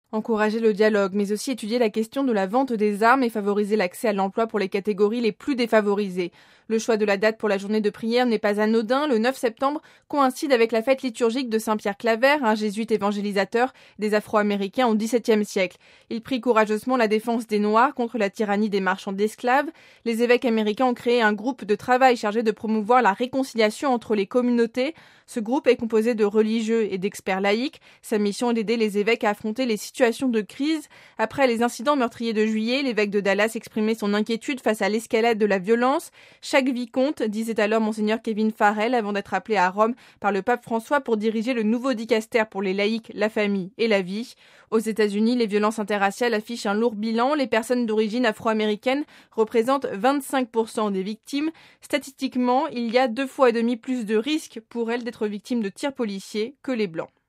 Encourager le dialogue, mais aussi étudier la question de la vente des armes et favoriser l'accès à l'emploi pour les catégories les plus défavorisées. Le choix de la date pour la journée de prière n'est pas anodin. Le 9 septembre coïncide avec la fête liturgique de Saint-Pierre Claver, un jésuite évangélisateur des Afro-Américains au XVIIe siècle. Il prie courageusement la défense des Noirs contre la tyrannie des marchands d'esclaves. Les évêques américains ont créé un groupe de travail chargé de promouvoir la réconciliation entre les communautés. Ce groupe est composé de religieux et d'experts laïcs. Sa mission est d'aider les évêques à affronter les situations de crise. Après les incidents meurtriers de juillet, l'évêque de Dallas exprimait son inquiétude face à l'escalade de la violence. Chaque vie compte, disait alors monseigneur Kevin Farrell avant d'être appelé à Rome par le pape François pour diriger le nouveau dicaster pour les laïcs, la famille et la vie. Aux États-Unis, les violences interraciales affichent un lourd bilan. Les personnes d'origine afro-américaine représentent 25% des victimes. Statistiquement, il y a 2,5 fois plus de risques pour elles d'être victimes de tirs policiers que les blancs.